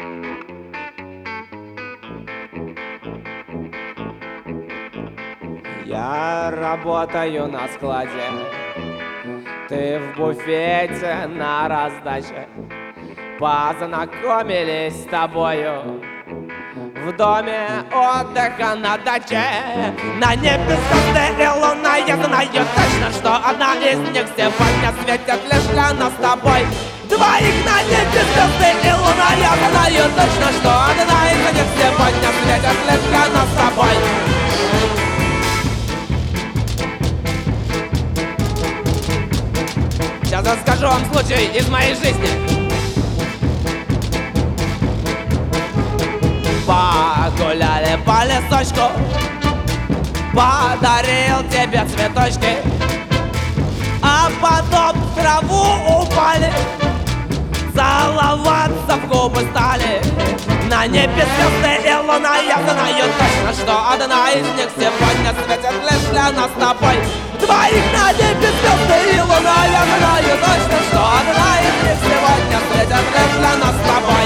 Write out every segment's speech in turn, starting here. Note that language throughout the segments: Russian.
Я работаю на складе, ты в буфете на раздаче. Познакомились с тобою в доме отдыха на даче. На небе звезды и луна, я знаю точно, что одна из них сегодня светит лишь для нас с тобой. Двоих на небе звезды и луна, я знаю точно, что одна из них сегодня светит лишь для нас с тобой. Сейчас расскажу вам случай из моей жизни. Погуляли по лесочку, подарил тебе цветочки, а потом в траву упали, целоваться в губы стали. На небе звезды и луна, я знаю точно, что одна из них сегодня светит лишь для нас с тобой. Двоих на небе звезды и луна, я знаю точно, что одна из них сегодня светит лишь для нас с тобой.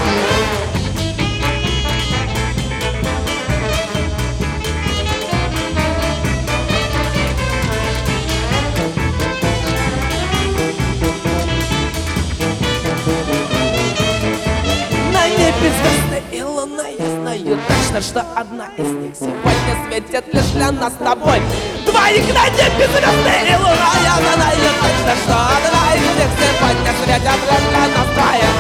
Звезды и луна, я знаю точно, что одна из них сегодня светит лишь для нас с тобой. Двоих на небе звезды и луна, я знаю точно, что одна из них сегодня светит лишь для нас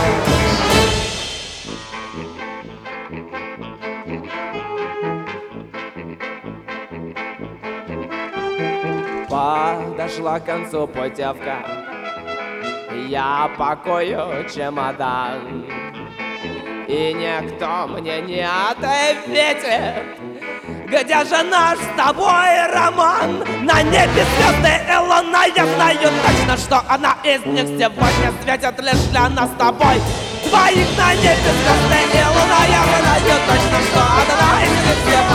двоих. Подошла к концу путевка, я пакую чемодан, и никто мне не ответит, где же наш с тобой роман. На небе звезды и луна, я знаю точно, что одна из них сегодня светит лишь для нас с тобой. Двоих на небе звезды и луна, я знаю точно, что одна из них сегодня